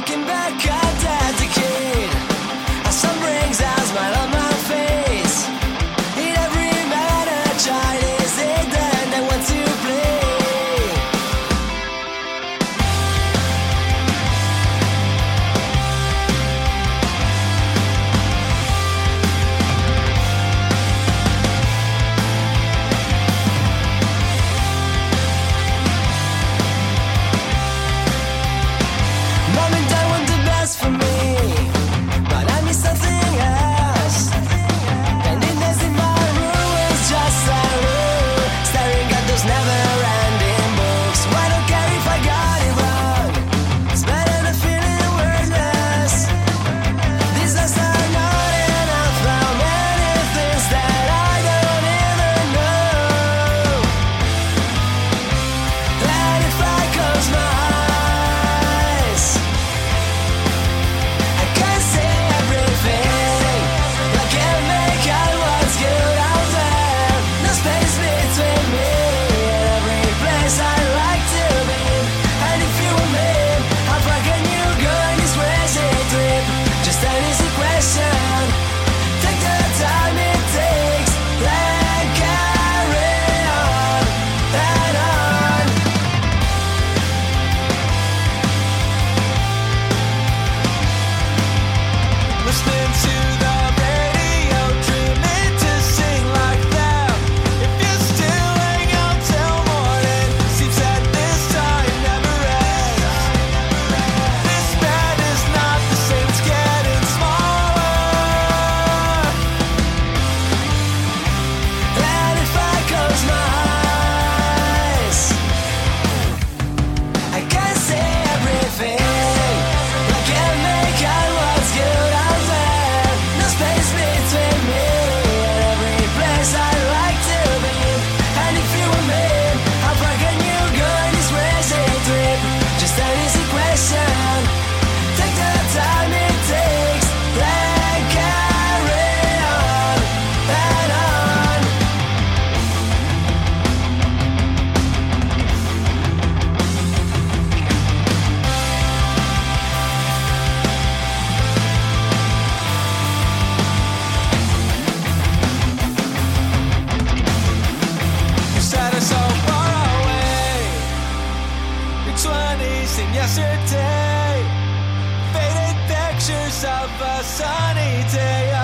looking back at that decade. A sun brings a smile on my face. In every man a child is hidden and wants to play. Mom and dad want the best for me, but I miss something else. And in this in my room is just a room, staring at those never-ending books. Well, I don't care if I got it wrong. It's better than feeling worthless. These days are not enough. How many things that I don't even know. And if I close my eyes, I can't see everything. I can't make out what's good out there. No space between me and every place I like to be. And if you were me, how far can you go in this crazy trip? Just an easy question. Take the time it takes, then carry on and on. Listening to the radio, dreaming to sing like them. If you're still hanging out till morning, seems that this time never ends. This bed is not the same, it's getting smaller. And if I close my eyes, I can't see everything. I can't make out what's good out there. No space between me and every place I like to be. And if you were me, how far can you go in this crazy trip? Just an easy question. Take the time it takes, then carry on and on. You said it's so far away. Your 20s seem yesterday. Faded pictures of a sunny day.